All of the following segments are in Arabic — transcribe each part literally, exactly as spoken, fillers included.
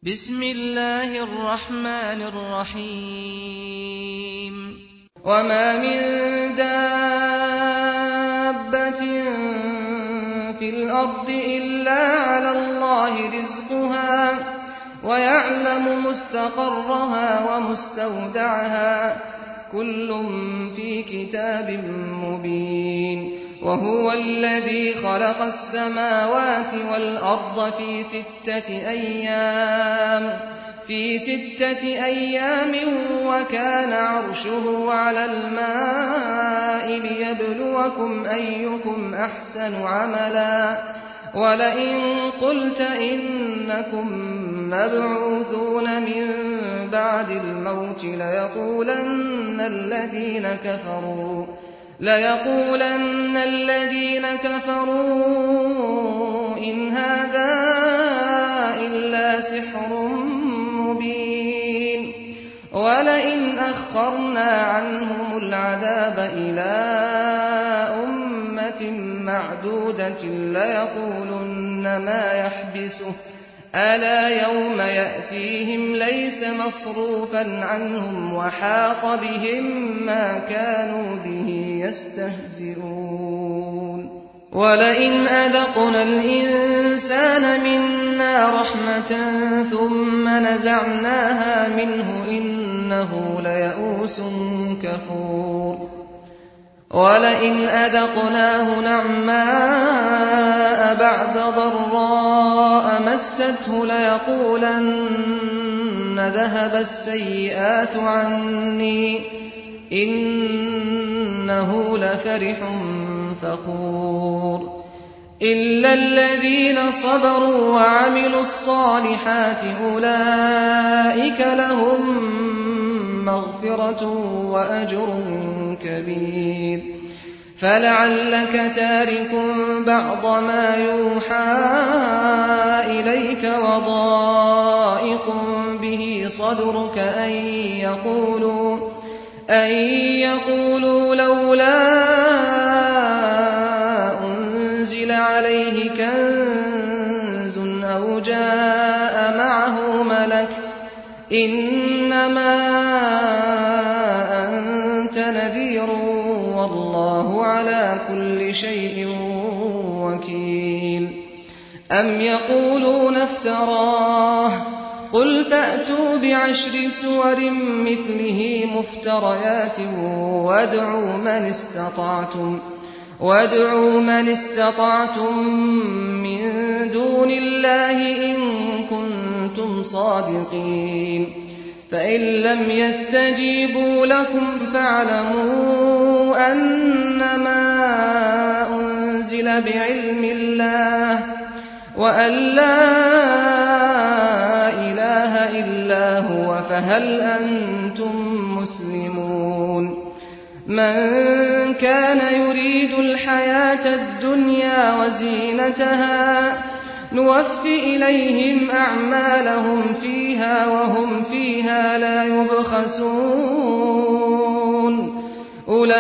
بسم الله الرحمن الرحيم وما من دابة في الأرض إلا على الله رزقها ويعلم مستقرها ومستودعها كل في كتاب مبين وهو الذي خلق السماوات والأرض في ستة أيام في ستة أيام وكان عرشه على الماء ليبلوكم أيكم أحسن عملا ولئن قلت إنكم مبعوثون من بعد الموت ليقولن الذين كفروا ليقولن الذين كفروا إن هذا إلا سحر مبين ولئن أخرنا عنهم العذاب إلى أمة معدودة ليقولن ما يحبسه ألا يوم يأتيهم ليس مصروفا عنهم وحاق بهم ما كانوا به يستهزئون ولئن أذقنا الإنسان منا رحمة ثم نزعناها منه إنه ليئوس كفور ولئن أذقناه نعماء بعد ضراء مسته ليقولن ذهب السيئات عني إنه لفرح فخور إلا الذين صبروا وعملوا الصالحات أولئك لهم مغفرة وأجر كبير فلعلك تارك بعض ما يوحى إليك وضائق به صدرك أن يقولوا أن يقولوا لولا أنزل عليه كنز أو جاء معه ملك إنما أنت نذير والله على كل شيء وكيل أم يقولون افتراه قل فأتوا بعشر سور مثله مفتريات وادعوا من استطعتم وادعوا من استطعتم من دون الله إن كنتم صادقين فإن لم يستجيبوا لكم فاعلموا أنما أنزل بعلم الله وأن لا إله إلا هو فهل أنتم مسلمون من كان يريد الحياة الدنيا وزينتها نوف إليهم أعمالهم فيها وهم فيها لا يبخسون أولئك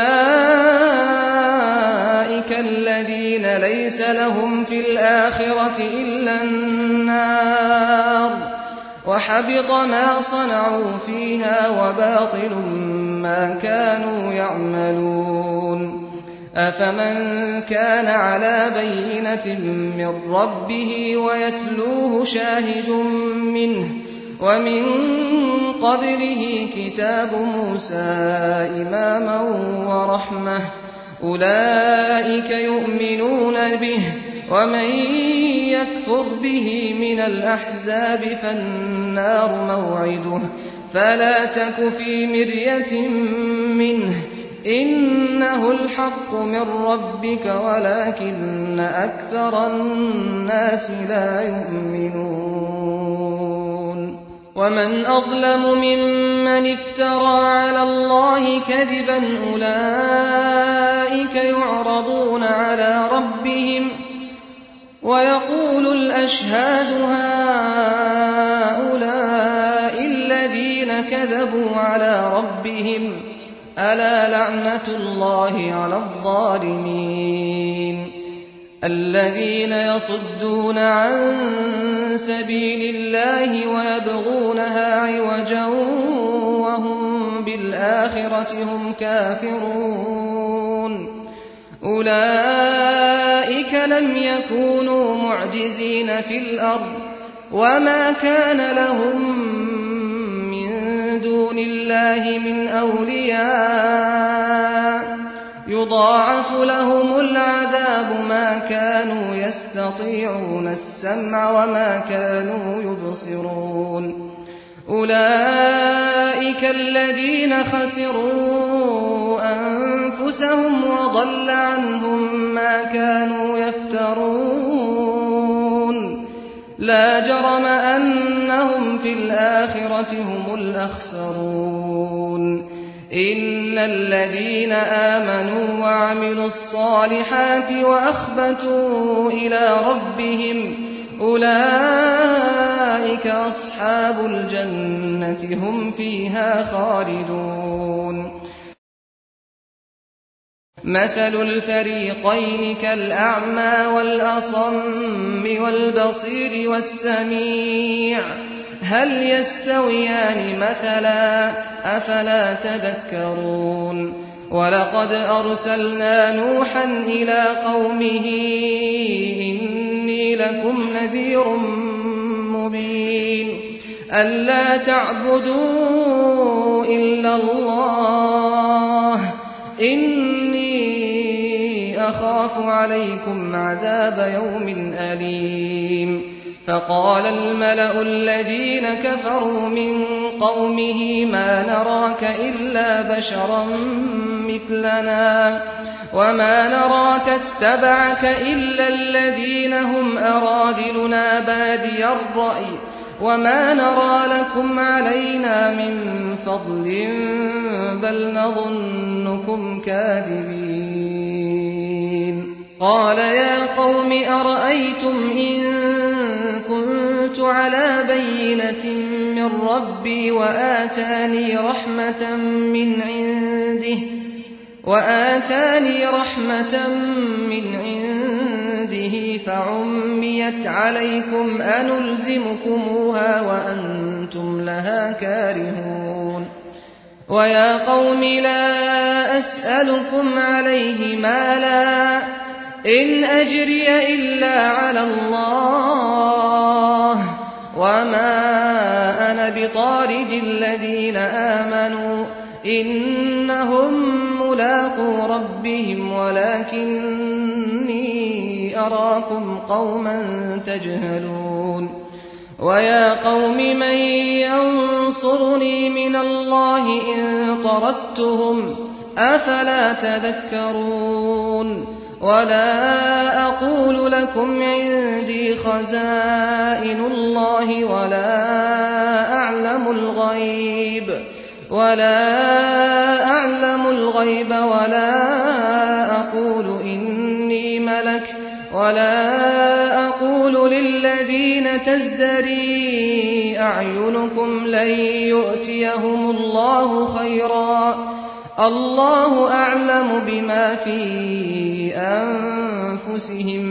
الذين ليس لهم في الآخرة إلا النار وحبط ما صنعوا فيها وباطل ما كانوا يعملون أفمن كان على بينة من ربه ويتلوه شاهد منه ومن قبله كتاب موسى إماما ورحمة أولئك يؤمنون به ومن يكفر به من الأحزاب فالنار موعده فلا تك في مرية منه إنه الحق من ربك ولكن أكثر الناس لا يؤمنون ومن أظلم ممن افترى على الله كذبا أولئك يعرضون على ربهم ويقول الأشهاد هؤلاء الذين كذبوا على ربهم ألا لعنة الله على الظالمين الذين يصدون عن سبيل الله ويبغونها عوجا وهم بالآخرة هم كافرون أولئك لم يكونوا معجزين في الأرض وما كان لهم من دون الله من أولياء يضاعف لهم العذاب ما كانوا يستطيعون السمع وما كانوا يبصرون أولئك الذين خسروا أنفسهم وضل عنهم ما كانوا يفترون لا جرم أنهم في الآخرة هم الأخسرون إن الذين آمنوا وعملوا الصالحات وأخبتوا إلى ربهم أولئك أصحاب الجنة هم فيها خالدون مثل الفريقين كالأعمى والأصم والبصير والسميع هل يستويان مثلا أفلا تذكرون ولقد أرسلنا نوحا إلى قومه إني لكم نذير مبين ألا تعبدوا إلا الله إني أخاف عليكم عذاب يوم أليم فقال الملأ الذين كفروا من قومه ما نراك إلا بشرا مثلنا وما نراك اتبعك إلا الذين هم أراذلنا بادي الرأي وما نرى لكم علينا من فضل بل نظنكم كاذبين قال يا قوم أرأيتم إن كنت على بينة من ربي وآتاني رحمة من عنده وآتاني رحمة من عنده فعميت عليكم أنلزمكموها وأنتم لها كارهون ويا قوم لا أسألكم عليه مالا إن أجري إلا على الله وما أنا بطارد الذين آمنوا إنهم ملاقو ربهم ولكني أراكم قوما تجهلون ويا قوم من ينصرني من الله إن طردتهم أفلا تذكرون ولا أقول لكم عندي خزائن الله ولا أعلم الغيب ولا أعلم الغيب ولا أقول إني ملك ولا أقول للذين تزدري أعينكم لن يؤتيهم الله خيرا الله أعلم بما في أنفسهم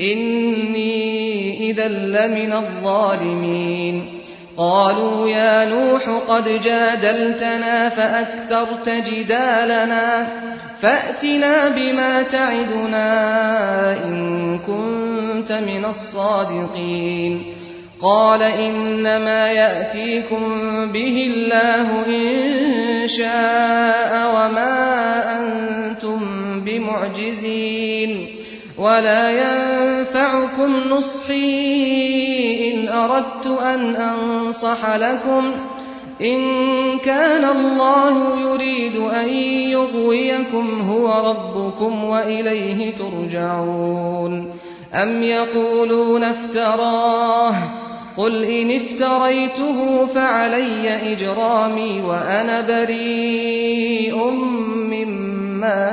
إني إذا لمن الظالمين قالوا يا نوح قد جادلتنا فأكثرت جدالنا فأتنا بما تعدنا إن كنت من الصادقين قال إنما يأتيكم به الله إن شاء وما أنتم بمعجزين ولا ينفعكم نصحي إن أردت أن أنصح لكم إن كان الله يريد أن يغويكم هو ربكم وإليه ترجعون أم يقولون افتراه قل إن افتريته فعلي إجرامي وأنا بريء مما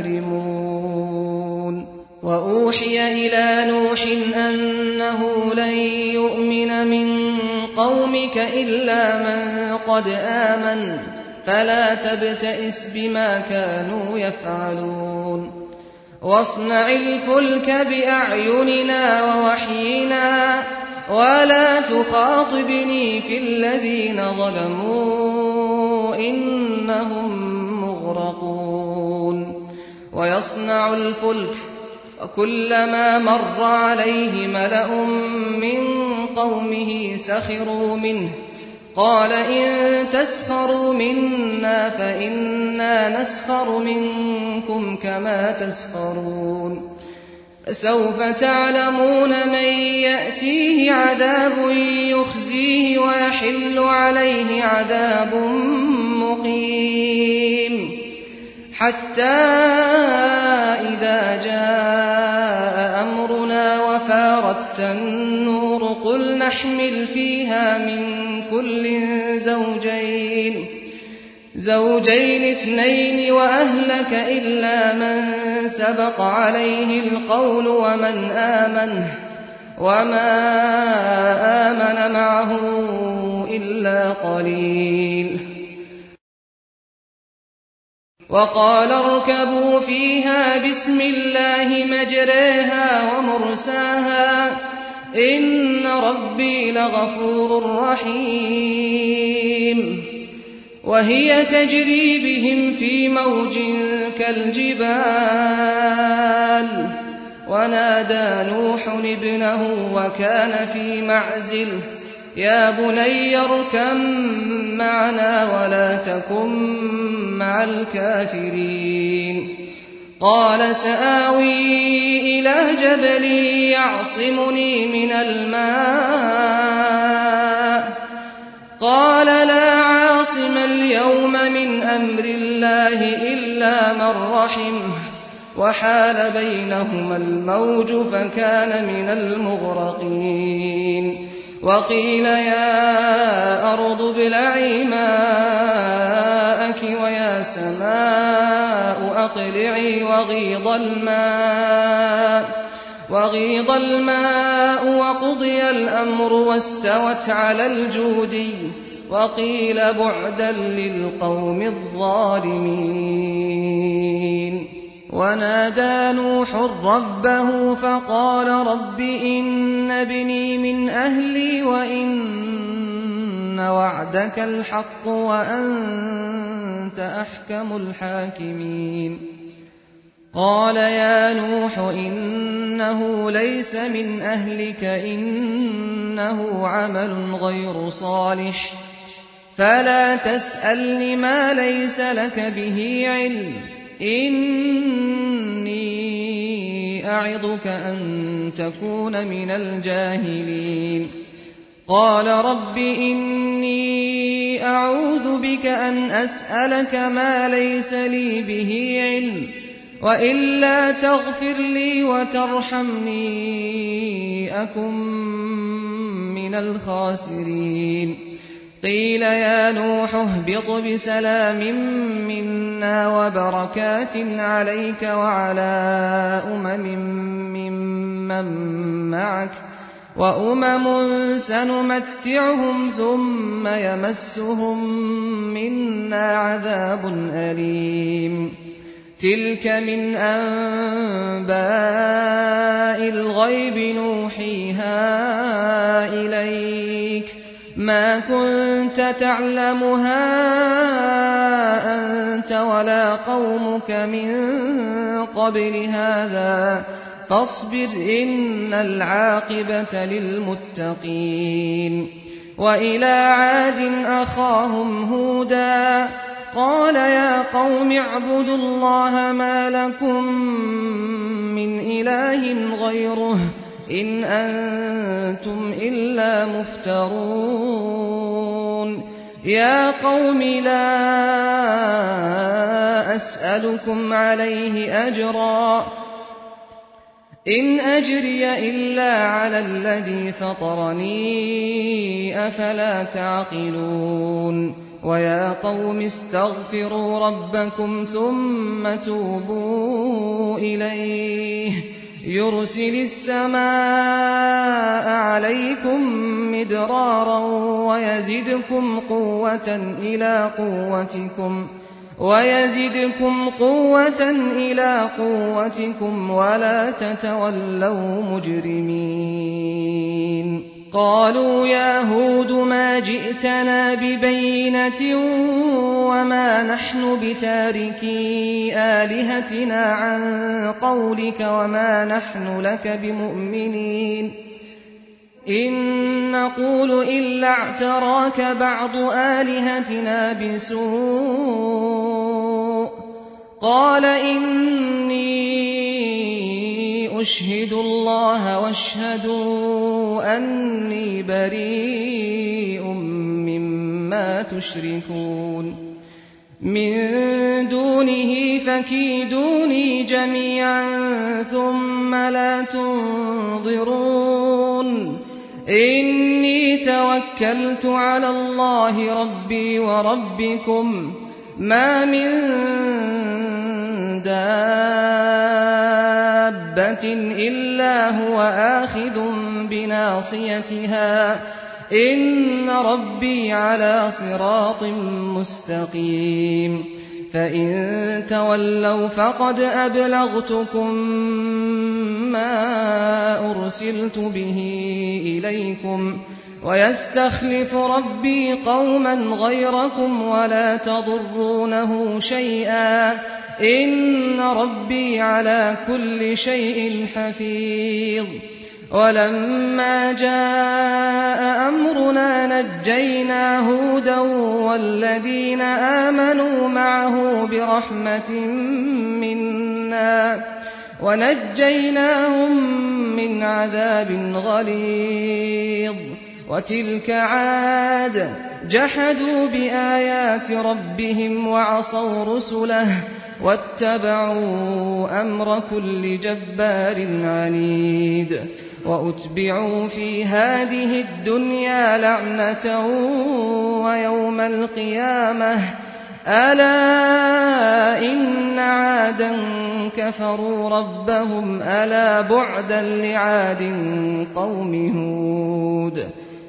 تجرمون وأوحي إلى نوح أنه لن يؤمن من قومك إلا من قد آمن فلا تبتئس بما كانوا يفعلون وَاصْنَعِ الْفُلْكَ بِأَعْيُنِنَا وَوَحْيِنَا وَلَا تُخَاطِبْنِي فِي الَّذِينَ ظَلَمُوا إِنَّهُم مُّغْرَقُونَ وَيَصْنَعُ الْفُلْكَ وَكُلَّمَا مَرَّ عَلَيْهِ مَلَأٌ مِّن قَوْمِهِ سَخِرُوا مِنْهُ قَالَ إِن تَسْخَرُوا مِنَّا فَإِنَّا نَسْخَرُ مِنكُمْ كَمَا تَسْخَرُونَ فَسَوْفَ تَعْلَمُونَ مَن يَأْتِيهِ عَذَابٌ يُخْزِيهِ وَيَحِلُّ عَلَيْهِ عَذَابٌ مُّقِيمٌ حَتَّىٰ إِذَا جَاءَ أَمْرُنَا وَفَارَتِ النُّورُ قُلْ نَحْمِلُ فِيهَا مِن كُلٍّ زَوْجَيْنِ زوجين اثنين وأهلك إلا من سبق عليه القول ومن آمن وما آمن معه إلا قليل وقال اركبوا فيها بسم الله مجريها ومرساها إن ربي لغفور رحيم وهي تجري بهم في موج كالجبال ونادى نوح ابنه وكان في معزل يا بني اركب معنا ولا تكن مع الكافرين قال سآوي إلى جبل يعصمني من الماء قال لا عاصم اليوم من أمر الله إلا من رحمه وحال بينهما الموج فكان من المغرقين وقيل يا أرض ابلعي ماءك ويا سماء أقلعي وغيض الماء وغيض الماء وقضي الأمر واستوت على الجودي وقيل بعدا للقوم الظالمين ونادى نوح ربه فقال رب إن ابني من أهلي وإن وعدك الحق وأنت أحكم الحاكمين قال يا نوح إنه ليس من أهلك إنه عمل غير صالح فلا تسألني ما ليس لك به علم إني أعظك أن تكون من الجاهلين قال رب إني أعوذ بك أن أسألك ما ليس لي به علم وإلا تغفر لي وترحمني أكن من الخاسرين قيل يا نوح اهبط بسلام منا وبركات عليك وعلى أمم ممن معك وأمم سنمتعهم ثم يمسهم منا عذاب أليم تلك من أنباء الغيب نوحيها إليك ما كنت تعلمها أنت ولا قومك من قبل هذا فاصبر إن العاقبة للمتقين وإلى عاد أخاهم هودا قال يا قوم اعبدوا الله ما لكم من إله غيره إن أنتم إلا مفترون يا قوم لا أسألكم عليه أجرا إن أجري إلا على الذي فطرني أفلا تعقلون ويا قوم استغفروا ربكم ثم توبوا إليه يرسل السماء عليكم مدرارا ويزدكم قوة إلى قوتكم وَيَزِدْكُمْ قُوَّةً إِلَىٰ قُوَّتِكُمْ وَلَا تَتَوَلَّوْا مُجْرِمِينَ قَالُوا يَا هُودُ مَا جِئْتَنَا بِبَيِّنَةٍ وَمَا نَحْنُ بِتَارِكِي آلِهَتِنَا عَن قَوْلِكَ وَمَا نَحْنُ لَكَ بِمُؤْمِنِينَ إِن نَّقُولُ إِلَّا اعْتَرَاكَ بَعْضُ آلِهَتِنَا بِسُوءٍ ۗ قَالَ إِنِّي أُشْهِدُ اللَّهَ وَاشْهَدُوا أَنِّي بَرِيءٌ مِّمَّا تُشْرِكُونَ مِن دُونِهِ فَكِيدُونِي جَمِيعًا ثُمَّ لَا تُنظِرُونِ إِنِّي تَوَكَّلْتُ عَلَى اللَّهِ رَبِّي وَرَبِّكُم مَّا مِن دَابَّةٍ إِلَّا هُوَ آخِذٌ بِنَاصِيَتِهَا ۚ إِنَّ رَبِّي عَلَىٰ صِرَاطٍ مُّسْتَقِيمٍ فَإِن تَوَلَّوْا فَقَدْ أَبْلَغْتُكُم مَّا أُرْسِلْتُ بِهِ إِلَيْكُمْ ۚ وَيَسْتَخْلِفُ رَبِّي قَوْمًا غَيْرَكُمْ وَلَا تَضُرُّونَهُ شَيْئًا ۚ إِنَّ رَبِّي عَلَىٰ كُلِّ شَيْءٍ حَفِيظٌ وَلَمَّا جَاءَ أَمْرُنَا نَجَّيْنَا هُودًا وَالَّذِينَ آمَنُوا مَعَهُ بِرَحْمَةٍ مِّنَّا وَنَجَّيْنَاهُم مِّنْ عَذَابٍ غَلِيظٍ وَتِلْكَ عَادٌ ۖ جَحَدُوا بِآيَاتِ رَبِّهِمْ وَعَصَوْا رُسُلَهُ وَاتَّبَعُوا أَمْرَ كُلِّ جَبَّارٍ عَنِيدٍ وَأُتْبِعُوا فِي هَٰذِهِ الدُّنْيَا لَعْنَةً وَيَوْمَ الْقِيَامَةِ ۗ أَلَا إِنَّ عَادًا كَفَرُوا رَبَّهُمْ ۗ أَلَا بُعْدًا لِّعَادٍ قَوْمِ هُودٍ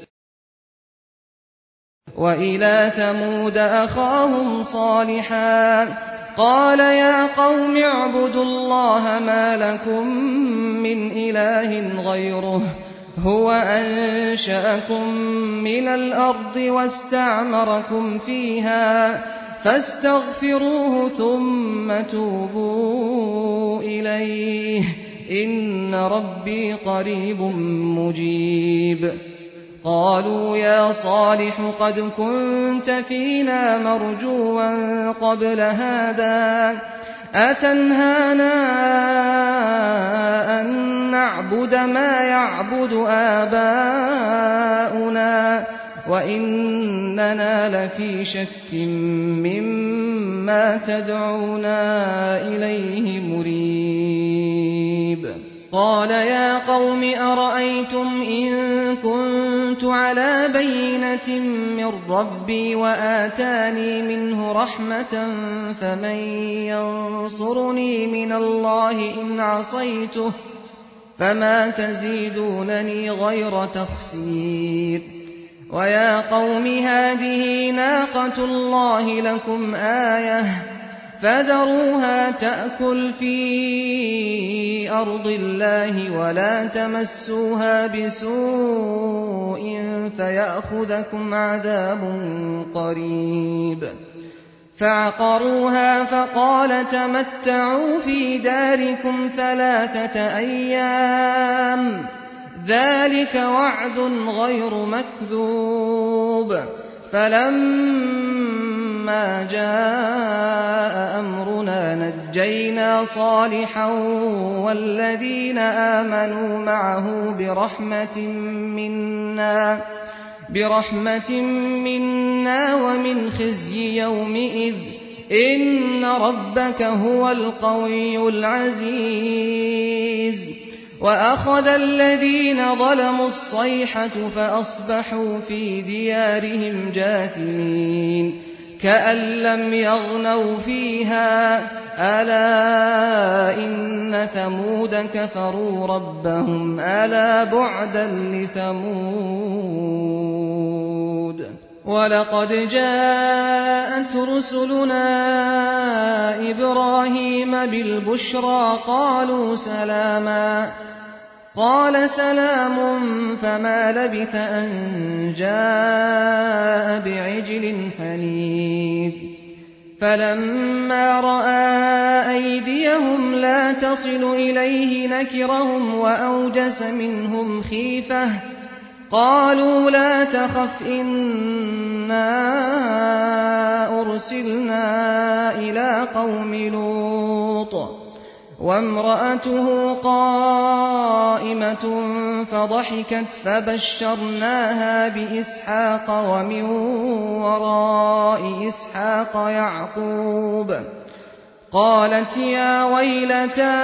وَإِلَىٰ ثَمُودَ أَخَاهُمْ صَالِحًا ۗ قَالَ يَا قَوْمِ اعْبُدُوا اللَّهَ مَا لَكُم مِّنْ إِلَٰهٍ غَيْرُهُ ۖ هُوَ أَنشَأَكُم مِّنَ الْأَرْضِ وَاسْتَعْمَرَكُمْ فِيهَا فَاسْتَغْفِرُوهُ ثُمَّ تُوبُوا إِلَيْهِ ۚ إِنَّ رَبِّي قَرِيبٌ مُّجِيبٌ قَالُوا يَا صَالِحُ قَدْ كُنتَ فِينَا مَرْجُوًّا قَبْلَ هَٰذَا ۖ أَتَنْهَانَا أَن نَّعْبُدَ مَا يَعْبُدُ آبَاؤُنَا وَإِنَّنَا لَفِي شَكٍّ مِّمَّا تَدْعُونَا إِلَيْهِ مُرِيبٍ قَالَ يَا قَوْمِ أَرَأَيْتُمْ إِن كُنتُ عَلَىٰ بَيِّنَةٍ مِّن رَّبِّي وَآتَانِي مِنْهُ رَحْمَةً فَمَن يَنصُرُنِي مِنَ اللَّهِ إِنْ عَصَيْتُهُ ۖ فَمَا تَزِيدُونَنِي غَيْرَ تَخْسِيرٍ وَيَا قَوْمِ هَٰذِهِ نَاقَةُ اللَّهِ لَكُمْ آيَةً فَذَرُوهَا تَأْكُلْ فِي أَرْضِ اللَّهِ وَلَا تَمَسُّوهَا بِسُوءٍ فَيَأْخُذَكُمْ عَذَابٌ قَرِيبٌ فَعَقَرُوهَا فَقَالَ تَمَتَّعُوا فِي دَارِكُمْ ثَلَاثَةَ أَيَّامٍ ۖ ذَٰلِكَ وَعْدٌ غَيْرُ مَكْذُوبٍ فَلَمَّا جَاءَ أَمْرُنَا نَجَّيْنَا صَالِحًا وَالَّذِينَ آمَنُوا مَعَهُ بِرَحْمَةٍ مِّنَّا وَمِنْ خِزْيِ يَوْمِئِذٍ ۗ إِنَّ رَبَّكَ هُوَ الْقَوِيُّ الْعَزِيزُ وَأَخَذَ الَّذِينَ ظَلَمُوا الصَّيْحَةُ فَأَصْبَحُوا فِي دِيَارِهِمْ جَاثِمِينَ كَأَن لَّمْ يَغْنَوْا فِيهَا ۗ ألا إن ثمود كفروا ربهم ألا بعدا لثمود ولقد جاءت رسلنا إبراهيم بالبشرى قالوا سلاما قال سلام فما لبث أن جاء بعجل حنيذ فلما رأى أيديهم لا تصل إليه نكرهم وأوجس منهم خيفة قالوا لا تخف إنا أرسلنا إلى قوم لوط وامرأته قائمة فضحكت فبشرناها بإسحاق ومن وراء إسحاق يعقوب قالت يا ويلتى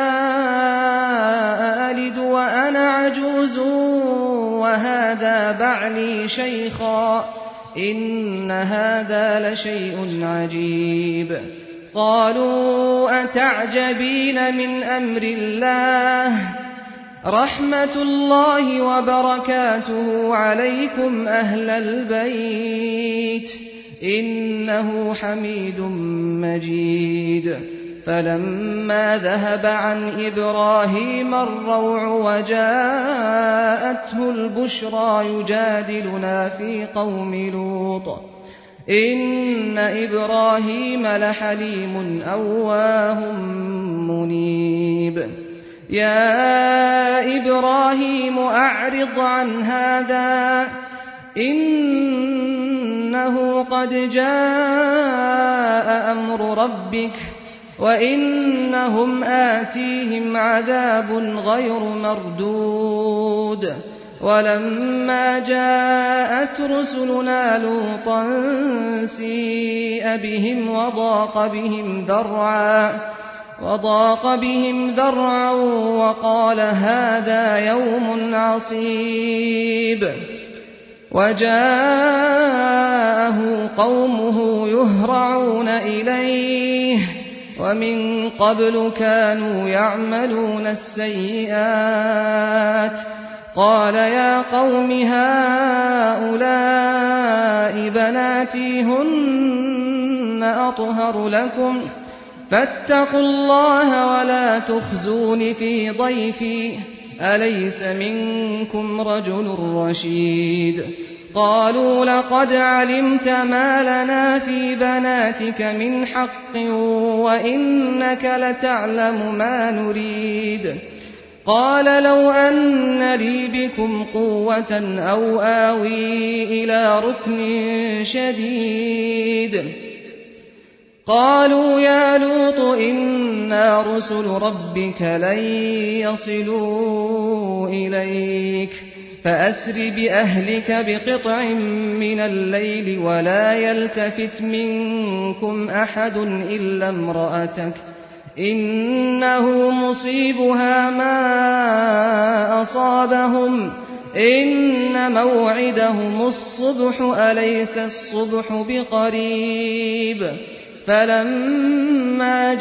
أألد وأنا عجوز وهذا بعلي شيخا إن هذا لشيء عجيب قالوا أتعجبين من أمر الله رحمة الله وبركاته عليكم أهل البيت إنه حميد مجيد فلما ذهب عن إبراهيم الروع وجاءته البشرى يجادلنا في قوم لوط إن إبراهيم لحليم أواه منيب يا إبراهيم أعرض عن هذا إنه قد جاء أمر ربك وإنهم آتيهم عذاب غير مردود ولما جاءت رسلنا لوطا سيء بهم وضاق بهم ذرعا وضاق بهم ذرعا وقال هذا يوم عصيب وجاءه قومه يهرعون إليه ومن قبل كانوا يعملون السيئات قال يا قوم هؤلاء بناتي هن أطهر لكم فاتقوا الله ولا تخزون في ضيفي أليس منكم رجل رشيد قالوا لقد علمت ما لنا في بناتك من حق وإنك لتعلم ما نريد قال لو أن لي بكم قوة أو آوي إلى ركن شديد قالوا يا لوط إنا رسل ربك لن يصلوا إليك فأسر بأهلك بقطع من الليل ولا يلتفت منكم أحد إلا امرأتك إنه مصيبها ما أصابهم إن موعدهم الصبح أليس الصبح بقريب فلما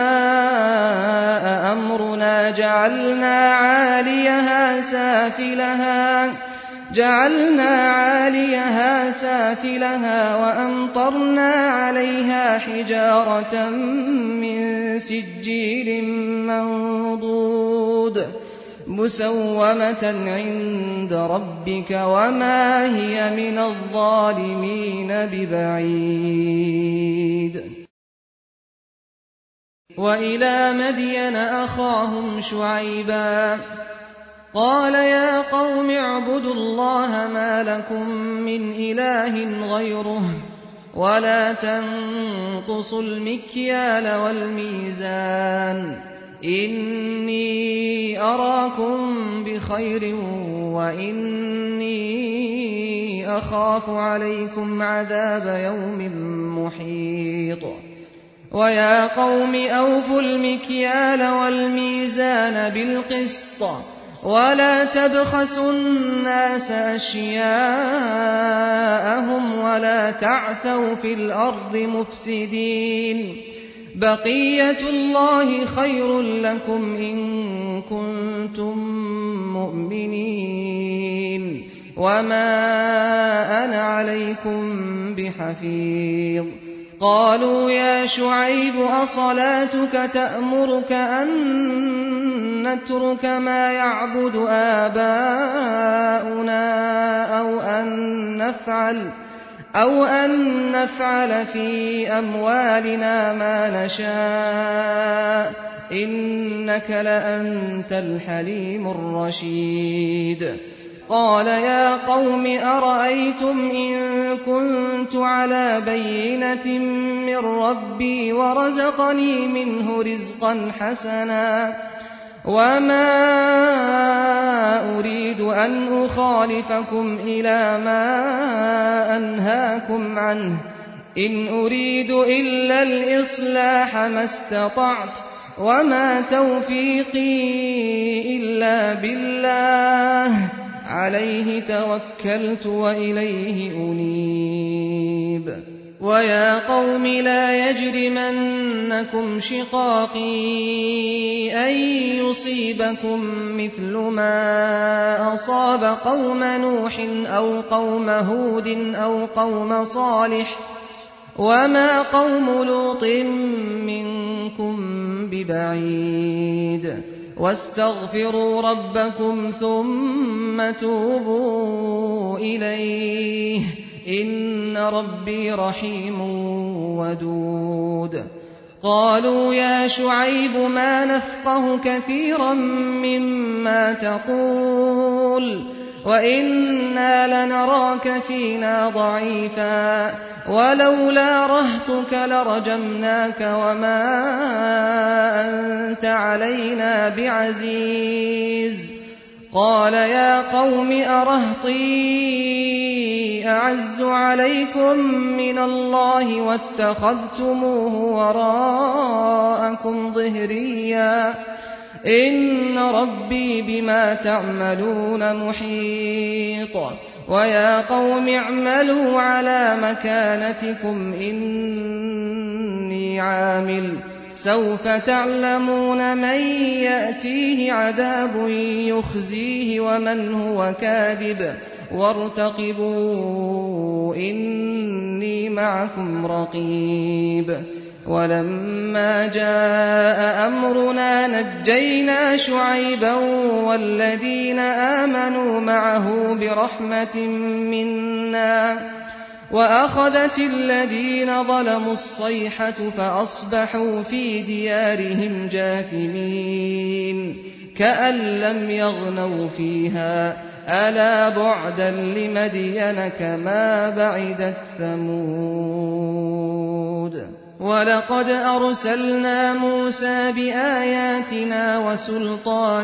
جاء أمرنا جعلنا عاليها سافلها جعلنا عاليها سافلها وأمطرنا عليها حجارة من سجيل منضود مسومة عند ربك وما هي من الظالمين ببعيد وإلى مدين أخاهم شعيبا قال يا قوم اعبدوا الله ما لكم من إله غيره ولا تنقصوا المكيال والميزان إني أراكم بخير وإني أخاف عليكم عذاب يوم محيط ويا قوم أوفوا المكيال والميزان بالقسط ولا تبخسوا الناس أشياءهم ولا تعثوا في الأرض مفسدين بَقِيَّةُ اللَّهِ خَيْرٌ لَّكُمْ إِن كُنتُم مُّؤْمِنِينَ وَمَا أَنَا عَلَيْكُم بِحَفِيظٍ قَالُوا يَا شُعَيْبُ أَصَلَاتُكَ تَأْمُرُكَ أَن نَّتْرُكَ مَا يَعْبُدُ آبَاؤُنَا أَوْ أَن نَّفْعَلَ أَوْ أَن نَّفْعَلَ فِي أَمْوَالِنَا مَا نَشَاءُ ۖ إِنَّكَ لَأَنتَ الْحَلِيمُ الرَّشِيدُ قَالَ يَا قَوْمِ أَرَأَيْتُمْ إِن كُنتُ عَلَىٰ بَيِّنَةٍ مِّن رَّبِّي وَرَزَقَنِي مِنْهُ رِزْقًا حَسَنًا وَمَا أُرِيدُ أَنْ أُخَالِفَكُمْ إِلَىٰ مَا أَنْهَاكُمْ عَنْهُ ۚ إِنْ أُرِيدُ إِلَّا الْإِصْلَاحَ مَا اسْتَطَعْتُ ۚ وَمَا تَوْفِيقِي إِلَّا بِاللَّهِ ۚ عَلَيْهِ تَوَكَّلْتُ وَإِلَيْهِ أُنِيبُ وَيَا قَوْمِ لَا يَجْرِمَنَّكُمْ شِقَاقِي أَن يُصِيبَكُم مِّثْلُ مَا أَصَابَ قَوْمَ نُوحٍ أَوْ قَوْمَ هُودٍ أَوْ قَوْمَ صَالِحٍ ۚ وَمَا قَوْمُ لُوطٍ مِّنكُم بِبَعِيدٍ وَاسْتَغْفِرُوا رَبَّكُمْ ثُمَّ تُوبُوا إِلَيْهِ ۚ إِنَّ رَبِّي رَحِيمٌ وَدُودٌ قَالُوا يَا شُعَيْبُ مَا نَفْقَهُ كَثِيرًا مِّمَّا تَقُولُ وَإِنَّا لَنَرَاكَ فِينَا ضَعِيفًا وَلَوْلَا رَهْطُكَ لَرَجَمْنَاكَ وَمَا أَنتَ عَلَيْنَا بِعَزِيزٍ قَالَ يَا قَوْمِ أَرَهْطِي أَعَزُّ عَلَيْكُم مِّنَ اللَّهِ وَاتَّخَذْتُمُوهُ وَرَاءَكُمْ ظِهْرِيًّا ۖ إِنَّ رَبِّي بِمَا تَعْمَلُونَ مُحِيطٌ وَيَا قَوْمِ اعْمَلُوا عَلَىٰ مَكَانَتِكُمْ إِنِّي عَامِلٌ ۖ سَوْفَ تَعْلَمُونَ مَن يَأْتِيهِ عَذَابٌ يُخْزِيهِ وَمَنْ هُوَ كَاذِبٌ وَارْتَقِبُوا إِنِّي مَعَكُمْ رَقِيبٌ وَلَمَّا جَاءَ أَمْرُنَا نَجَّيْنَا شُعَيْبًا وَالَّذِينَ آمَنُوا مَعَهُ بِرَحْمَةٍ مِّنَّا وَأَخَذَتِ الَّذِينَ ظَلَمُوا الصَّيْحَةُ فَأَصْبَحُوا فِي دِيَارِهِمْ جَاثِمِينَ كَأَن لَّمْ يَغْنَوْا فِيهَا ۗ أَلَا بُعْدًا لِّمَدْيَنَ كَمَا بَعِدَتْ ثَمُودُ وَلَقَدْ أَرْسَلْنَا مُوسَىٰ بِآيَاتِنَا وَسُلْطَانٍ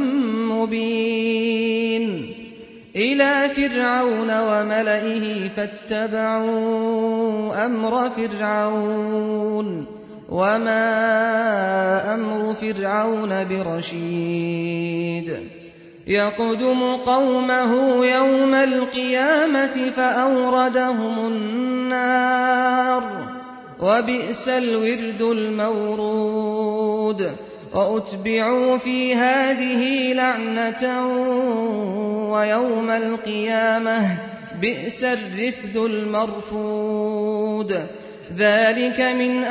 مُّبِينٍ إِلَىٰ فِرْعَوْنَ وَمَلَئِهِ فَاتَّبَعُوا أَمْرَ فِرْعَوْنَ ۖ وَمَا أَمْرُ فِرْعَوْنَ بِرَشِيدٍ يَقْدُمُ قَوْمَهُ يَوْمَ الْقِيَامَةِ فَأَوْرَدَهُمُ النَّارَ ۖ وَبِئْسَ الْوِرْدُ الْمَوْرُودُ وَأُتْبِعُوا فِي هَٰذِهِ لَعْنَةً وَيَوْمَ الْقِيَامَةِ بِئْسَ الرِّفْدُ الْمَرْفُودُ ذَٰلِكَ مِنْ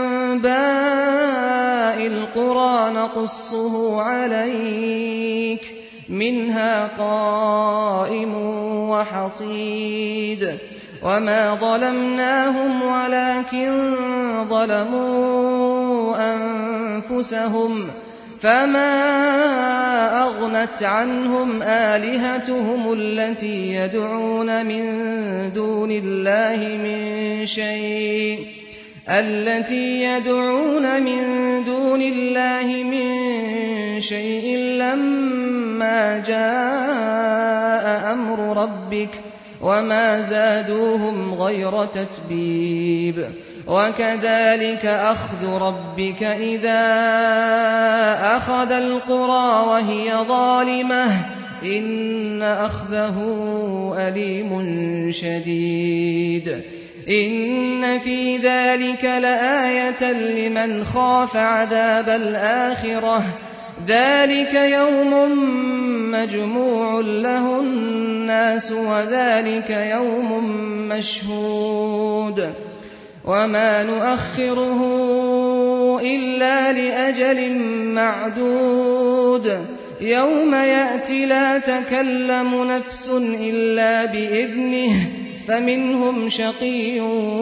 أَنبَاءِ الْقُرَىٰ نَقُصُّهُ عَلَيْكَ ۖ مِنْهَا قَائِمٌ وَحَصِيدٌ وَمَا ظَلَمْنَاهُمْ وَلَٰكِن ظَلَمُوا أَنفُسَهُمْ ۖ فَمَا أَغْنَتْ عَنْهُمْ آلِهَتُهُمُ الَّتِي يَدْعُونَ مِن دُونِ اللَّهِ مِن شَيْءٍ الَّتِي يَدْعُونَ مِن دُونِ اللَّهِ مِن شَيْءٍ لَّمَّا جَاءَ أَمْرُ رَبِّكَ ۖ وَمَا زَادُوهُمْ غَيْرَ تَتْبِيبٍ وَكَذَٰلِكَ أَخْذُ رَبِّكَ إِذَا أَخَذَ الْقُرَىٰ وَهِيَ ظَالِمَةٌ ۚ إِنَّ أَخْذَهُ أَلِيمٌ شَدِيدٌ إِنَّ فِي ذَلِكَ لَآيَةً لِّمَنْ خَافَ عَذَابَ الْآخِرَةِ ۚ ذَلِكَ يَوْمٌ مَّجْمُوعٌ لَّهُ النَّاسُ وَذَلِكَ يَوْمٌ مَّشْهُودٌ وَمَا نُؤَخِّرُهُ إِلَّا لِأَجَلٍ مَّعْدُودٍ يَوْمَ يَأْتِ لَا تَكَلَّمُ نَفْسٌ إِلَّا بِإِذْنِهِ فَمِنْهُمْ شَقِيٌّ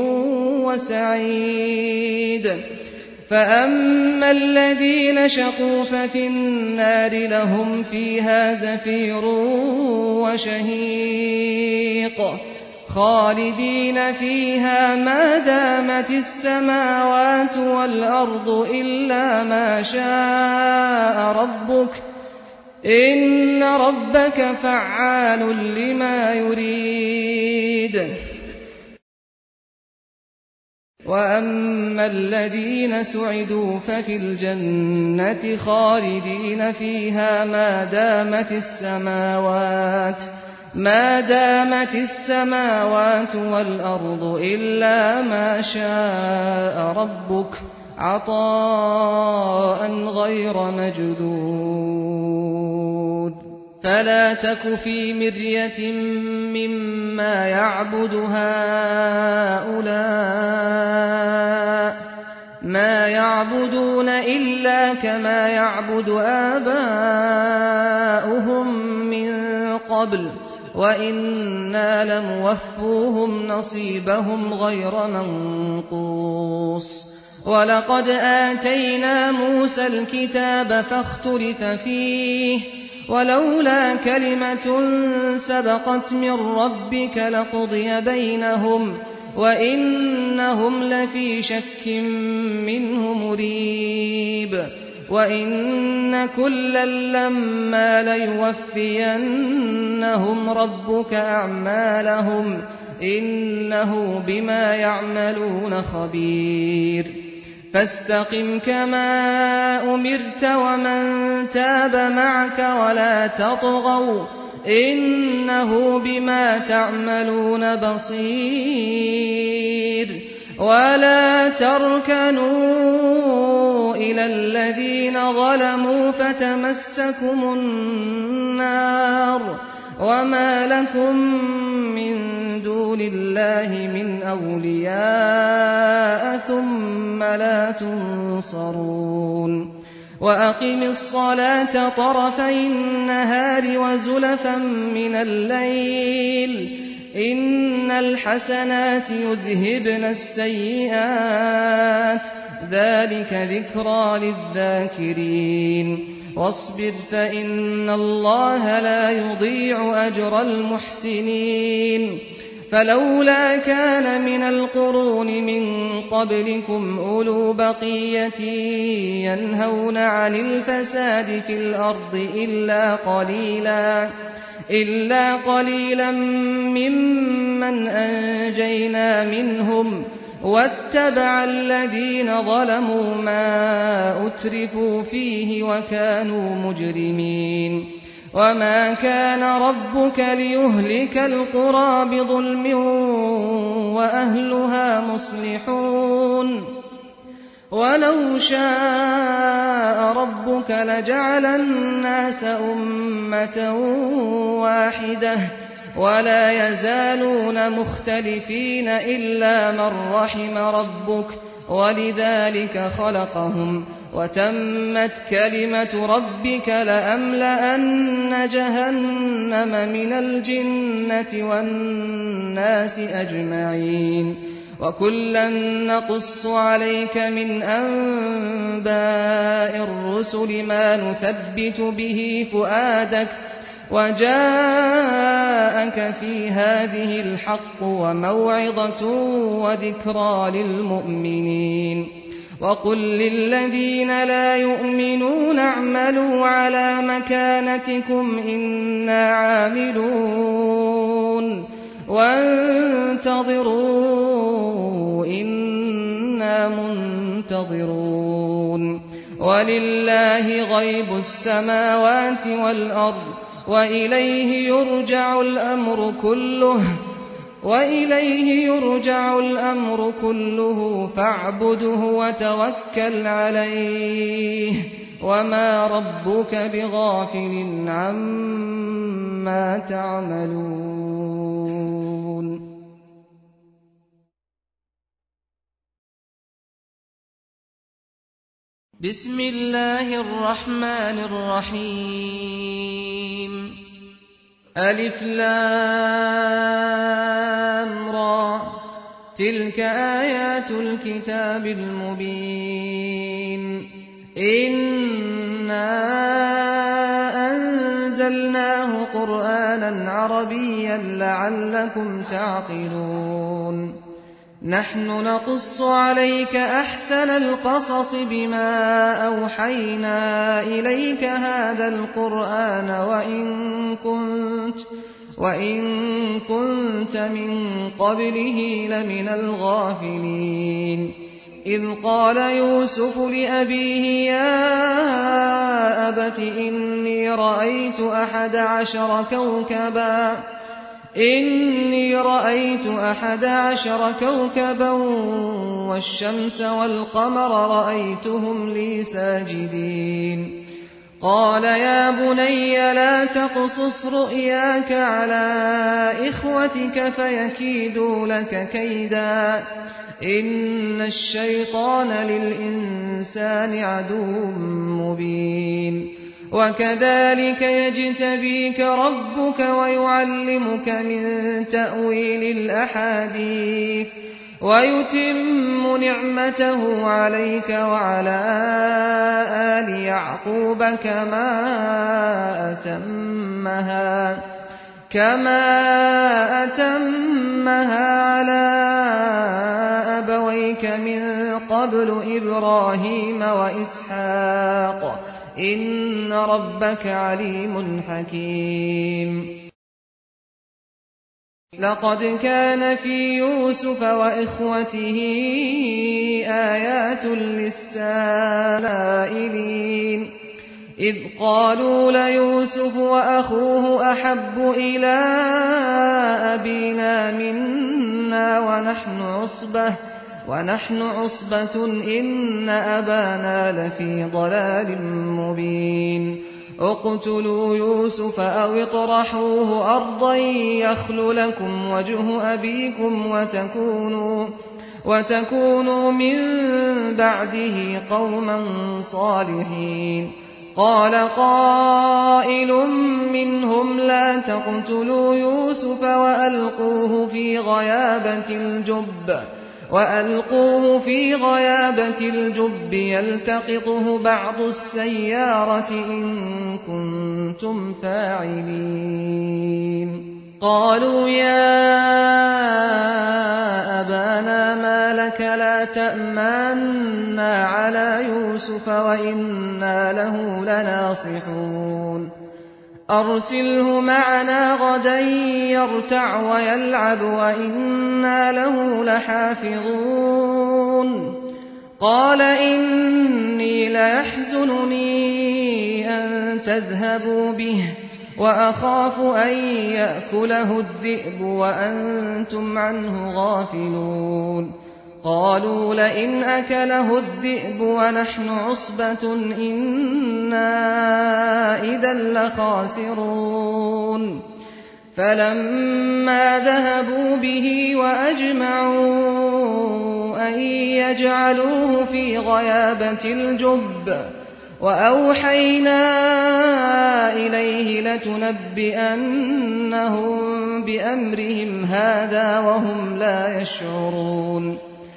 وَسَعِيدٌ فَأَمَّا الَّذِينَ شَقُوا فَفِي النَّارِ لَهُمْ فِيهَا زَفِيرٌ وَشَهِيقٌ خَالِدِينَ فِيهَا مَا دَامَتِ السَّمَاوَاتُ وَالْأَرْضُ إِلَّا مَا شَاءَ رَبُّكَ ۖ إِنَّ رَبَّكَ فَعَّالٌ لِّمَا يُرِيدُ وَأَمَّا الَّذِينَ سُعِدُوا فَفِي الْجَنَّةِ خَالِدِينَ فِيهَا مَا دَامَتِ السَّمَاوَاتُ مَا دَامَتِ السَّمَاوَاتُ وَالْأَرْضُ إِلَّا مَا شَاءَ رَبُّكَ عَطَاءً غَيْرَ مَجْذُوذٍ فَلَا تَكُ فِي مِرْيَةٍ مِّمَّا يَعْبُدُ هَٰؤُلَاءِ ۚ مَا يَعْبُدُونَ إِلَّا كَمَا يَعْبُدُ آبَاؤُهُم مِّن قَبْلُ وَإِنَّا لَمُوَفُّوهُمْ نَصِيبَهُمْ غَيْرَ مَنقُوصٍ وَلَقَدْ آتَيْنَا مُوسَى الْكِتَابَ فَاخْتُلِفَ فِيهِ وَلَوْلَا كَلِمَةٌ سَبَقَتْ مِن رَّبِّكَ لَقُضِيَ بَيْنَهُمْ وَإِنَّهُمْ لَفِي شَكٍّ مِّنْهُ مُرِيبٍ وَإِنَّ كُلًّا لَّمَّا لَيُوَفِّيَنَّهُمْ رَبُّكَ أَعْمَالَهُمْ ۚ إِنَّهُ بِمَا يَعْمَلُونَ خَبِيرٌ فَاسْتَقِمْ كَمَا أُمِرْتَ وَمَن تَابَ مَعَكَ وَلَا تَطْغَوْا ۚ إِنَّهُ بِمَا تَعْمَلُونَ بَصِيرٌ وَلَا تَرْكَنُوا إِلَى الَّذِينَ ظَلَمُوا فَتَمَسَّكُمُ النَّارُ وَمَا لَكُم مِّن دُونِ اللَّهِ مِنْ أَوْلِيَاءَ ثُمَّ لَا تُنصَرُونَ وَأَقِمِ الصَّلَاةَ طَرَفَيِ النَّهَارِ وَزُلَفًا مِّنَ اللَّيْلِ ۚ إِنَّ الْحَسَنَاتِ يُذْهِبْنَ السَّيِّئَاتِ ۚ ذَٰلِكَ ذِكْرَىٰ لِلذَّاكِرِينَ وَاصْبِرْ فَإِنَّ اللَّهَ لَا يُضِيعُ أَجْرَ الْمُحْسِنِينَ فَلَوْلَا كَانَ مِنَ الْقُرُونِ مِن قَبْلِكُمْ أُولُو بَقِيَّةٍ يَنْهَوْنَ عَنِ الْفَسَادِ فِي الْأَرْضِ إِلَّا قَلِيلًا إِلَّا قَلِيلًا مِّمَّنْ أَنجَيْنَا مِنْهُمْ ۗ وَاتَّبَعَ الَّذِينَ ظَلَمُوا مَا أُتْرِفُوا فِيهِ وَكَانُوا مُجْرِمِينَ وَمَا كَانَ رَبُّكَ لِيُهْلِكَ الْقُرَىٰ بِظُلْمٍ وَأَهْلُهَا مُصْلِحُونَ وَلَوْ شَاءَ رَبُّكَ لَجَعَلَ النَّاسَ أُمَّةً وَاحِدَةً وَلَا يَزَالُونَ مُخْتَلِفِينَ إِلَّا مَن رَّحِمَ رَبُّكَ وَلِذَٰلِكَ خَلَقَهُمْ ۗ وَتَمَّتْ كَلِمَةُ رَبِّكَ لَأَمْلَأَنَّ جَهَنَّمَ مِنَ الْجِنَّةِ وَالنَّاسِ أَجْمَعِينَ وَكُلًّا نَّقُصُّ عَلَيْكَ مِنْ أَنبَاءِ الرُّسُلِ مَا نُثَبِّتُ بِهِ فُؤَادَكَ ۖ وَجَاءَكَ فِي هَٰذِهِ الْحَقُّ وَمَوْعِظَةٌ وَذِكْرَىٰ لِلْمُؤْمِنِينَ وَقُل لِّلَّذِينَ لَا يُؤْمِنُونَ اعْمَلُوا عَلَىٰ مَكَانَتِكُمْ إِنَّا عَامِلُونَ وَانتَظِرُوا إِنَّا مُنتَظِرُونَ وَلِلَّهِ غَيْبُ السَّمَاوَاتِ وَالْأَرْضِ وَإِلَيْهِ يُرْجَعُ الْأَمْرُ كُلُّهُ وإليه يرجع الأمر كله فاعبده وتوكل عليه وما ربك بغافل عما تعملون. بسم الله الرحمن الرحيم. ألف لام را تلك آيات الكتاب المبين. إنا أنزلناه قرآنا عربيا لعلكم تعقلون. نحن نقص عليك أحسن القصص بما أوحينا إليك هذا القرآن وإن كنت, وإن كنت من قبله لمن الغافلين. إذ قال يوسف لأبيه يا أبت إني رأيت أحد عشر كوكبا إني رأيت أحد عشر كوكبا والشمس والقمر رأيتهم لي ساجدين. قال يا بني لا تقصص رؤياك على إخوتك فيكيدوا لك كيدا إن الشيطان للإنسان عدو مبين. وكذلك يجتبيك ربك ويعلمك من تأويل الأحاديث ويتم نعمته عليك وعلى آل يعقوب كما أتمها كما أتمها على أبويك من قبل إبراهيم وإسحاق إن ربك عليم حكيم. لقد كان في يوسف وإخوته آيات للسائلين إذ قالوا ليوسف وأخوه أحب إلى أبينا منا ونحن عصبة ونحن عصبة إن أبانا لفي ضلال مبين. اقتلوا يوسف أو اطرحوه أرضا يخل لكم وجه أبيكم وتكونوا, وتكونوا من بعده قوما صالحين. قال قائل منهم لا تقتلوا يوسف وألقوه في غيابة الجب وألقوه في غيابة الجب يلتقطه بعض السيارة إن كنتم فاعلين. قالوا يا أبانا ما لك لا تأمنا على يوسف وإنا له لناصحون. أرسله معنا غدا يرتع ويلعب وإنا له لحافظون. قال إني ليحزنني أن تذهبوا به وأخاف أن يأكله الذئب وأنتم عنه غافلون. قالوا لئن أكله الذئب ونحن عصبة إنا إذا لخاسرون. فلما ذهبوا به وأجمعوا أن يجعلوه في غيابة الجب وأوحينا إليه لتنبئنهم بأمرهم هذا وهم لا يشعرون.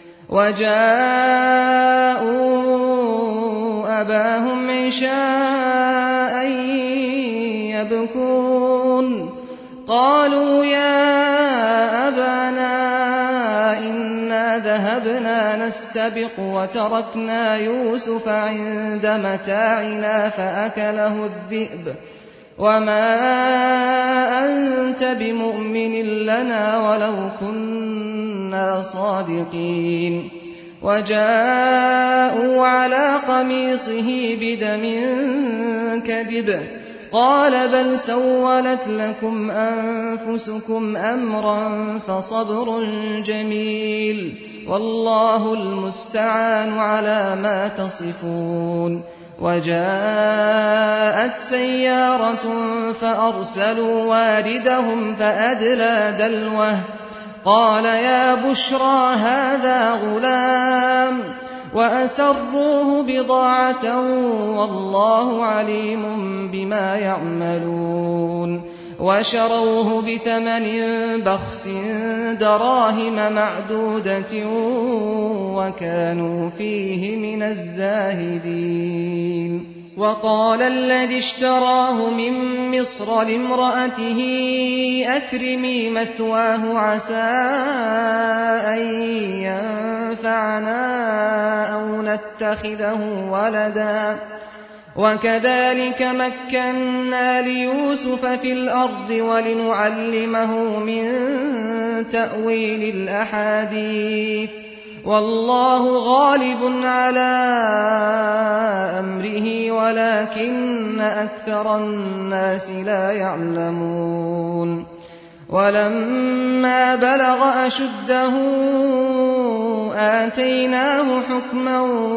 وجاءوا أباهم عشاء يبكون. قالوا يا أبانا إنا ذهبنا نستبق وتركنا يوسف عند متاعنا فأكله الذئب وما أنت بمؤمن لنا ولو كنا صادقين. وجاءوا على قميصه بدم كذب قال بل سولت لكم أنفسكم أمرا فصبر جميل والله المستعان على ما تصفون. وجاءت سيارة فأرسلوا واردهم فأدلى دلوه قال يا بشرى هذا غلام وأسروه بضاعة والله عليم بما يعملون وشروه بثمن بخس دراهم معدودة وكانوا فيه من الزاهدين. وقال الذي اشتراه من مصر لامرأته أكرمي مثواه عسى أن ينفعنا أو نتخذه ولدا وكذلك مكنا ليوسف في الأرض ولنعلمه من تأويل الأحاديث والله غالب على أمره ولكن أكثر الناس لا يعلمون. ولما بلغ أشده آتيناه حكما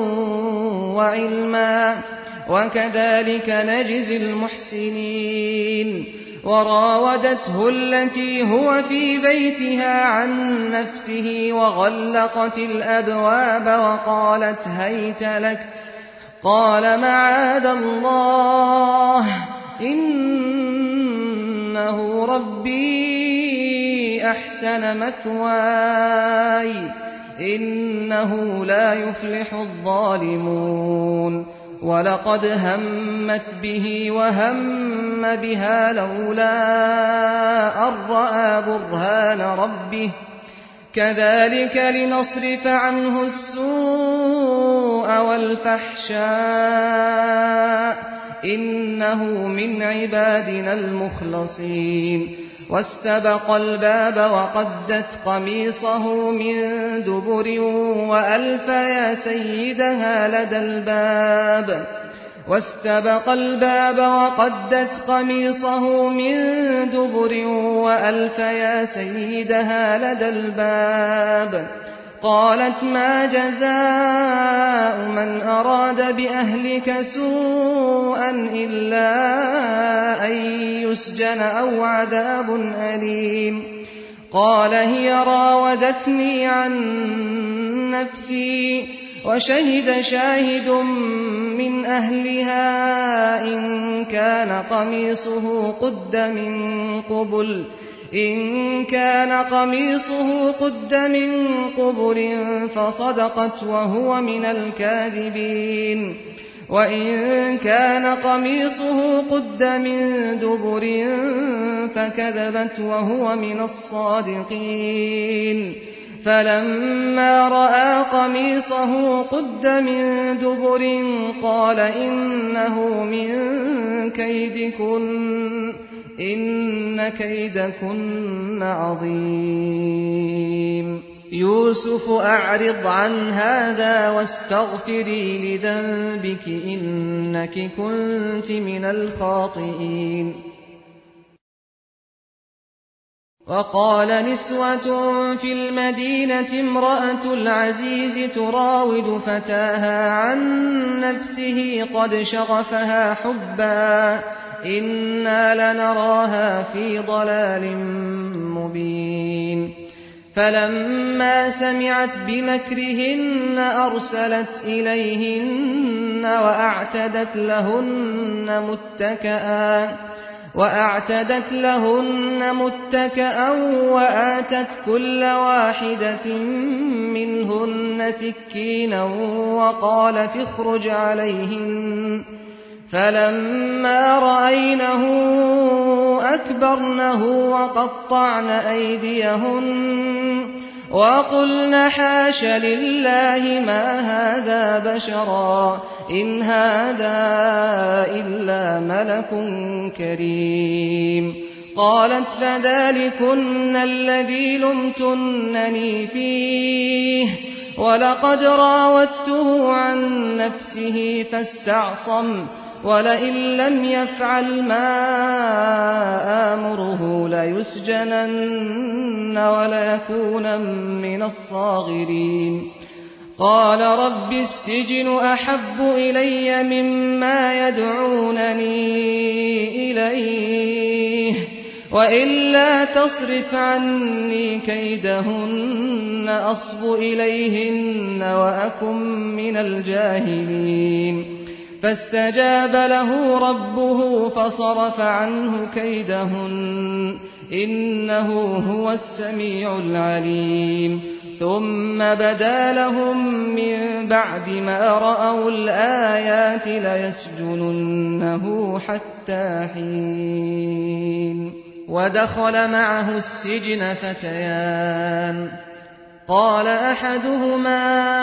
وعلما وكذلك نجزي المحسنين. وراودته التي هو في بيتها عن نفسه وغلقت الأبواب وقالت هيت لك قال معاذ الله إنه ربي أحسن مثواي إنه لا يفلح الظالمون. ولقد همت به وهم بها لولا أن رأى برهان ربه كذلك لنصرف عنه السوء والفحشاء إنه من عبادنا المخلصين. واستبق الباب وقدت قميصه من دبر وألف يا سيدها لدى الباب واستبق الباب وقدت قميصه من دبر وألف يا سيدها لدى الباب قالت ما جزاء من أراد بأهلك سوءا إلا أن يسجن أو عذاب أليم. قال هي راودتني عن نفسي وشهد شاهد من أهلها إن كان قميصه قد من قبل إن كان قميصه قد من قبل فصدقت وهو من الكاذبين وإن كان قميصه قد من دبر فكذبت وهو من الصادقين. فلما رأى قميصه قد من دبر قال إنه من كيدكن إن كيدكن عظيم. يوسف أعرض عن هذا واستغفري لذنبك إنك كنت من الخاطئين. وقال نسوة في المدينة امرأة العزيز تراود فتاها عن نفسه قد شغفها حبا إنا لنراها في ضلال مبين. فلما سمعت بمكرهن أرسلت إليهن وأعتدت لهن متكئا وأعتدت لهن متكئا وآتت كل واحدة منهن سكينا وقالت اخرج عليهن. فلما رأينه أكبرنه وقطعن أيديهن وقلن حاش لله ما هذا بشرا إن هذا إلا ملك كريم. قالت فذلكن الذي لمتنني فيه وَلَقَدْ رَاوَدتُّهُ عَن نَّفْسِهِ فَاسْتَعْصَمَ وَلَئِن لَّمْ يَفْعَلْ مَا آمُرُهُ لَيُسْجَنَنَّ وَلَيَكُونًا مِّنَ الصَّاغِرِينَ قَالَ رَبِّ السِّجْنُ أَحَبُّ إِلَيَّ مِمَّا يَدْعُونَنِي إِلَيْهِ وَإِلَّا تَصْرِفْ عَنِّي كَيْدَهُنَّ أَصْبُ إِلَيْهِنَّ وَأَكُن مِّنَ الْجَاهِلِينَ فَاسْتَجَابَ لَهُ رَبُّهُ فَصَرَفَ عَنْهُ كَيْدَهُنَّ إِنَّهُ هُوَ السَّمِيعُ الْعَلِيمُ ثُمَّ بَدَا لَهُم مِّن بَعْدِ مَا رَأَوُا الْآيَاتِ لَيَسْجُنُنَّهُ حَتَّىٰ حِينٍ وَدَخَلَ مَعَهُ السِّجْنَ فَتَيَانِ قَالَ أَحَدُهُمَا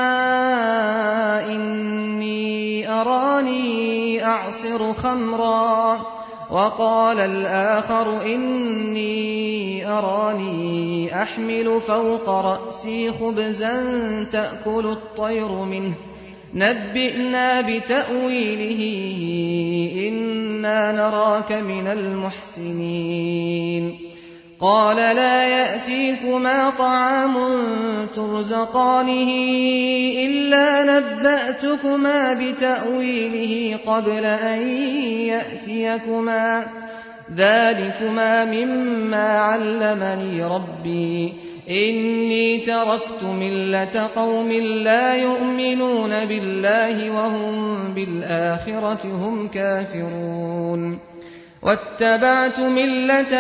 إِنِّي أَرَانِي أَعْصِرُ خَمْرًا وَقَالَ الْآخَرُ إِنِّي أَرَانِي أَحْمِلُ فَوْقَ رَأْسِي خُبْزًا تَأْكُلُ الطَّيْرُ مِنْهُ نَبِّئْنَا بِتَأْوِيلِهِ إِنَّا نَرَاكَ مِنَ الْمُحْسِنِينَ قَالَ لَا يَأْتِيكُمَا طَعَامٌ تُرْزَقَانِهِ إِلَّا نَبَّأْتُكُمَا بِتَأْوِيلِهِ قَبْلَ أَن يَأْتِيَكُمَا ذَٰلِكُمَا مِمَّا عَلَّمَنِي رَبِّي إِنِّي تَرَكْتُ مِلَّةَ قَوْمٍ لَّا يُؤْمِنُونَ بِاللَّهِ وَهُم بِالْآخِرَةِ هُمْ كَافِرُونَ وَاتَّبَعْتُ مِلَّةَ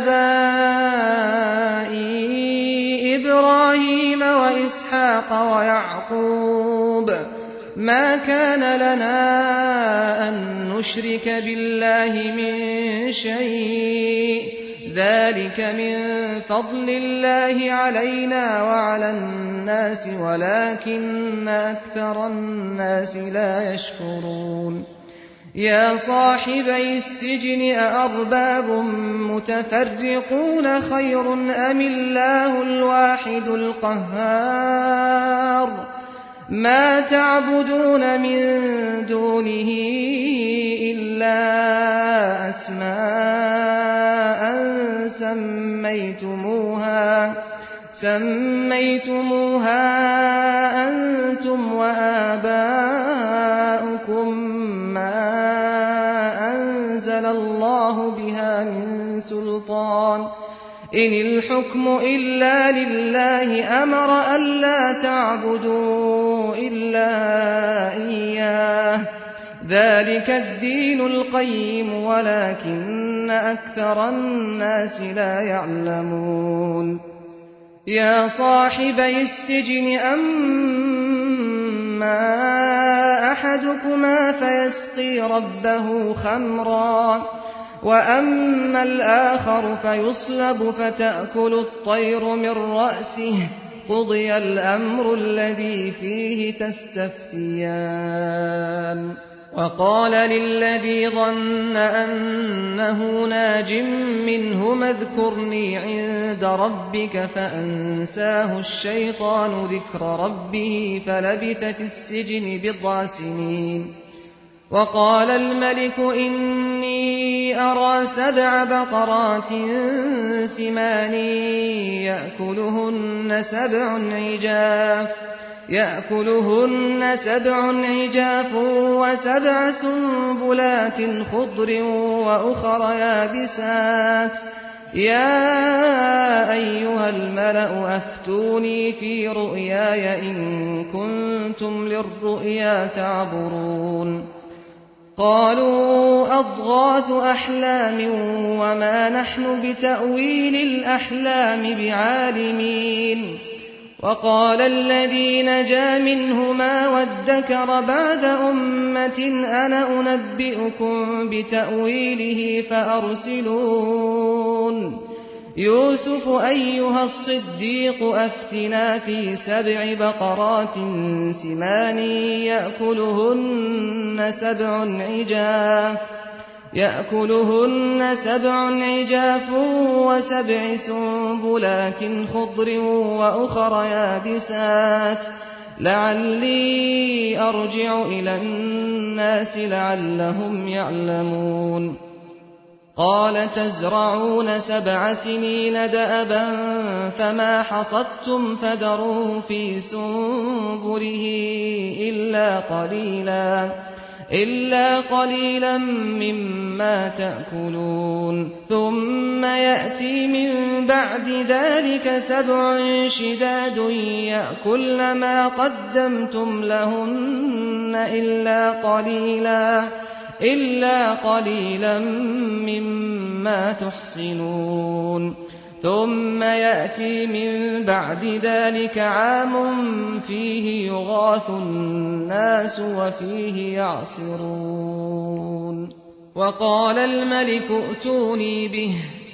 آبَائِي إِبْرَاهِيمَ وَإِسْحَاقَ وَيَعْقُوبَ مَا كَانَ لَنَا أَن نُّشْرِكَ بِاللَّهِ مِن شَيْءٍ ذَٰلِكَ مِن فَضْلِ اللَّهِ عَلَيْنَا وَعَلَى النَّاسِ وَلَٰكِنَّ أَكْثَرَ النَّاسِ لَا يَشْكُرُونَ يَا صَاحِبَيِ السِّجْنِ أَأَرْبَابٌ مُّتَفَرِّقُونَ خَيْرٌ أَمِ اللَّهُ الْوَاحِدُ الْقَهَّارُ مَا تَعْبُدُونَ مِن دُونِهِ إِلَّا أَسْمَاءً سَمَّيْتُمُوهَا سَمَّيْتُمُوهَا أَنتُمْ وَآبَاؤُكُم مَّا أَنزَلَ اللَّهُ بِهَا مِن سُلْطَانٍ إِنِ الْحُكْمُ إِلَّا لِلَّهِ أَمَرَ أَلَّا تَعْبُدُوا إِلَّا إِيَّاهُ ذَٰلِكَ الدِّينُ الْقَيِّمُ وَلَٰكِنَّ أَكْثَرَ النَّاسِ لَا يَعْلَمُونَ يَا صَاحِبَيِ السِّجْنِ أَمَّا أَحَدُكُمَا فَيَسْقِي رَبَّهُ خَمْرًا وَأَمَّا الْآخَرُ فَيُصْلَبُ فَتَأْكُلُ الطَّيْرُ مِن رَّأْسِهِ ۚ قُضِيَ الْأَمْرُ الَّذِي فِيهِ تَسْتَفْتِيَانِ وَقَالَ لِلَّذِي ظَنَّ أَنَّهُ نَاجٍ مِّنْهُمَا اذْكُرْنِي عِندَ رَبِّكَ فَأَنسَاهُ الشَّيْطَانُ ذِكْرَ رَبِّهِ فَلَبِثَ فِي السِّجْنِ بِضْعَ سِنِينَ وَقَالَ الْمَلِكُ إِنِّي أَرَىٰ سَبْعَ بَقَرَاتٍ سِمَانٍ يَأْكُلُهُنَّ سَبْعٌ عِجَافٌ يَأْكُلُهُنَّ سَبْعٌ عِجَافٌ وَسَبْعَ سُنبُلَاتٍ خُضْرٍ وَأُخَرَ يَابِسَاتٍ يَا أَيُّهَا الْمَلَأُ أَفْتُونِي فِي رُؤْيَايَ إِن كُنتُمْ لِلرُّؤْيَا تَعْبُرُونَ قَالُوا أَضْغَاثُ أَحْلَامٍ وَمَا نَحْنُ بِتَأْوِيلِ الْأَحْلَامِ بِعَالِمِينَ وَقَالَ الَّذِي نَجَا مِنْهُمَا وَادَّكَرَ بَعْدَ أُمَّةٍ أَنَا أُنَبِّئُكُم بِتَأْوِيلِهِ فَأَرْسِلُونِ يُوسُفُ أَيُّهَا الصِّدِّيقُ أَفْتِنَا فِي سَبْعِ بَقَرَاتٍ سِمَانٍ يَأْكُلُهُنَّ سَبْعٌ عِجَافٌ يأكلهن سبع عجاف وسبع سنبلات خضر وأخر يابسات لعلي أرجع إلى الناس لعلهم يعلمون قال تزرعون سبع سنين دأبا فما حصدتم فذروه في سنبله إلا قليلا إلا قليلا مما تأكلون ثم يأتي من بعد ذلك سبع شداد يأكلن ما قدمتم لهن إلا قليلا إلا قليلا مما تحصنون ثم يأتي من بعد ذلك عام فيه يغاث الناس وفيه يعصرون وقال الملك ائتوني به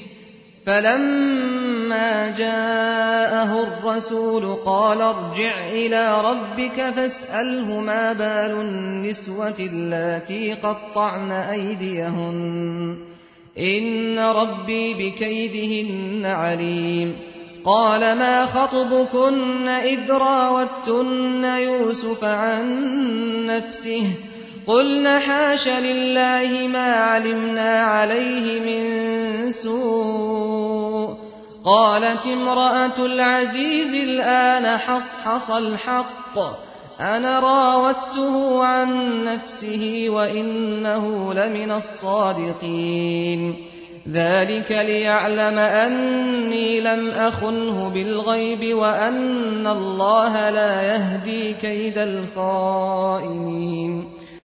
فلما جاءه الرسول قال ارجع إلى ربك فاسأله ما بال النسوة اللاتي قطعن أيديهن إن ربي بكيدهن عليم قال ما خطبكن إذ راوتن يوسف عن نفسه قلن حاش لله ما علمنا عليه من سوء قالت امرأة العزيز الآن حصحص الحق أنا راودته عن نفسه وإنه لمن الصادقين ذلك ليعلم أني لم أخنه بالغيب وأن الله لا يهدي كيد الخائنين